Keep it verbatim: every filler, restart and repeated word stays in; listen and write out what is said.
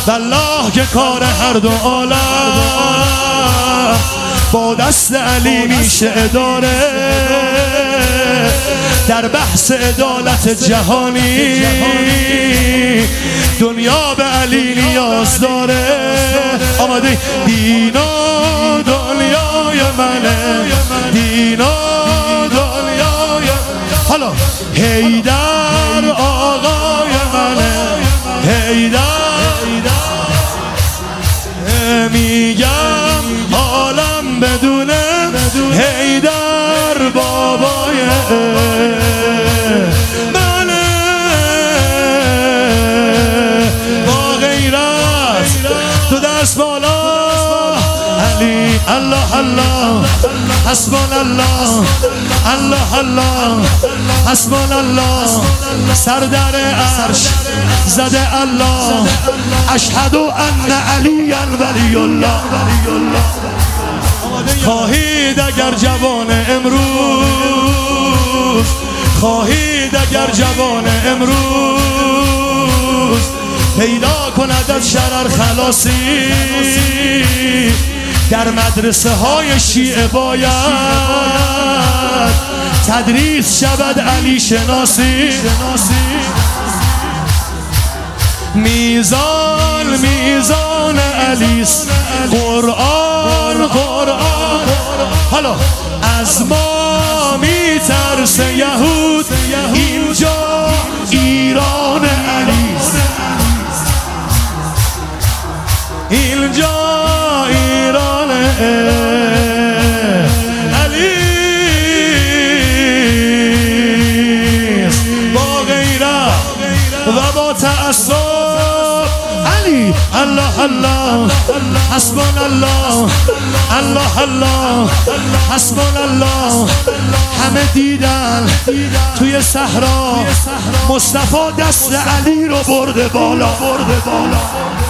والله که کار هر دو عالم با دست علی میشه اداره. در بحث عدالت جهانی دنیا به علی نیاز داره. آماده؟ دینا دنیای منه، دینا دنیای، حالا حیدر آقای منه، حیدر میگم عالم بدونه حیدر بابای منه. با غیرت تو دست بالا علی. الله الله حسبنا الله، الله الله حسبنا الله. سر در عرش زده الله، اشهد ان علی ولی الله. خواهید اگر جوان امروز، خواهید اگر جوان امروز پیدا کند از شرر خلاصی، در مدرسه های شیعه باید تدریس شود علی شناسی. میزان میزان علیست، قرآن قرآن. حالا از ما میترسه یهود، اینجا ایران علیست، اینجا ایران علیست. با غیرت و با تعصب علی. الله الله حسبنا الله، الله الله حسبنا الله. همه دیدن توی صحرا مصطفی دست علی رو برده بالا، برده بالا.